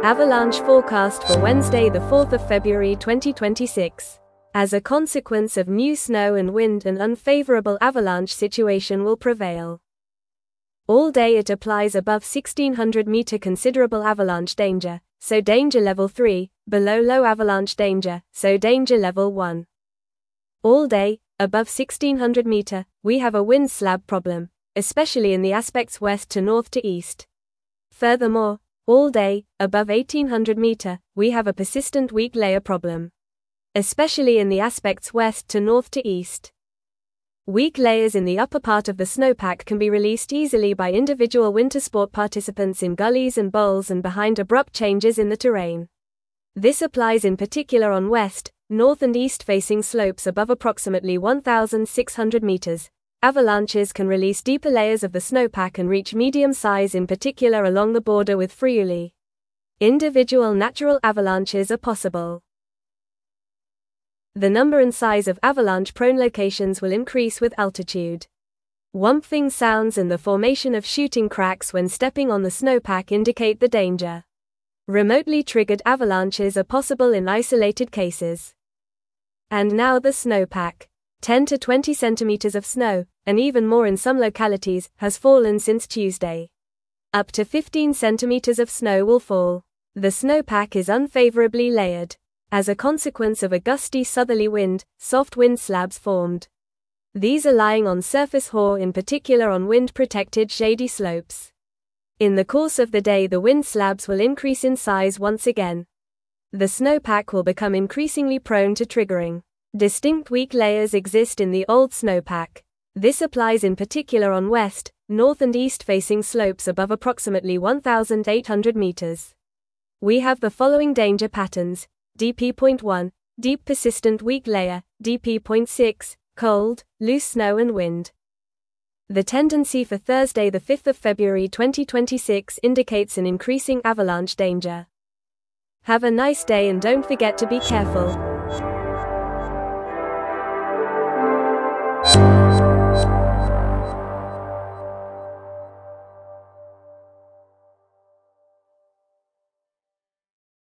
Avalanche forecast for Wednesday, the 4th of February 2026. As a consequence of new snow and wind, an unfavorable avalanche situation will prevail. All day it applies above 1600-meter considerable avalanche danger, so danger level 3, below low avalanche danger, so danger level 1. All day, above 1600 meter, we have a wind slab problem, especially in the aspects west to north to east. Furthermore, all day, above 1800 meter, we have a persistent weak layer problem, especially in the aspects west to north to east. Weak layers in the upper part of the snowpack can be released easily by individual winter sport participants in gullies and bowls and behind abrupt changes in the terrain. This applies in particular on west, north and east facing slopes above approximately 1,600 meters. Avalanches can release deeper layers of the snowpack and reach medium size, in particular along the border with Friuli. Individual natural avalanches are possible. The number and size of avalanche-prone locations will increase with altitude. Whumping sounds and the formation of shooting cracks when stepping on the snowpack indicate the danger. Remotely triggered avalanches are possible in isolated cases. And now the snowpack. 10 to 20 centimeters of snow, and even more in some localities, has fallen since Tuesday. Up to 15 centimeters of snow will fall. The snowpack is unfavorably layered. As a consequence of a gusty southerly wind, soft wind slabs formed. These are lying on surface hoar, in particular on wind-protected shady slopes. In the course of the day, the wind slabs will increase in size once again. The snowpack will become increasingly prone to triggering. Distinct weak layers exist in the old snowpack. This applies in particular on west, north and east facing slopes above approximately 1,800 meters. We have the following danger patterns: DP.1, deep persistent weak layer, DP.6, cold, loose snow and wind. The tendency for Thursday, the 5th of February 2026 indicates an increasing avalanche danger. Have a nice day and don't forget to be careful.